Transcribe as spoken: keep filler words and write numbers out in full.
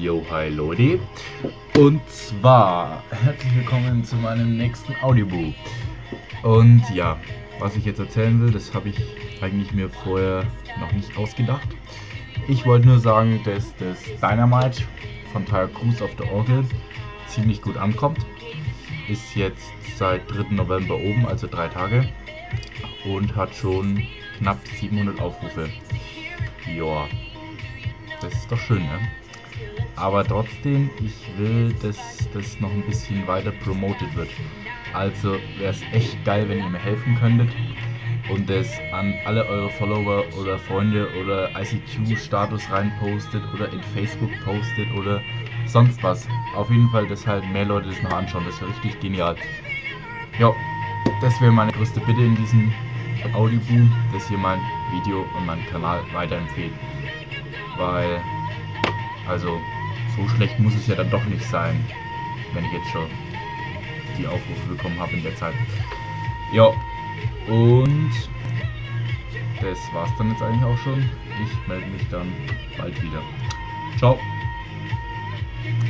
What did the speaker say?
Yo, hi Leute. Und zwar herzlich willkommen zu meinem nächsten Audiobook. Und ja, was ich jetzt erzählen will, das habe ich eigentlich mir vorher noch nicht ausgedacht. Ich wollte nur sagen, dass das Dynamite von Tiger Cruise auf der Orgel ziemlich gut ankommt. Ist jetzt seit dritten November oben, also drei Tage. Und hat schon knapp siebenhundert Aufrufe. Joa, das ist doch schön, ne? Aber trotzdem, ich will, dass das noch ein bisschen weiter promoted wird. Also wäre es echt geil, wenn ihr mir helfen könntet und das an alle eure Follower oder Freunde oder I C Q-Status reinpostet oder in Facebook postet oder sonst was. Auf jeden Fall, dass halt mehr Leute das noch anschauen. Das wäre richtig genial. Ja, das wäre meine größte Bitte in diesem Audioboom, dass ihr mein Video und meinen Kanal weiterempfehlt. Weil, also, so schlecht muss es ja dann doch nicht sein, wenn ich jetzt schon die Aufrufe bekommen habe in der Zeit. Ja, und das war's dann jetzt eigentlich auch schon. Ich melde mich dann bald wieder. Ciao.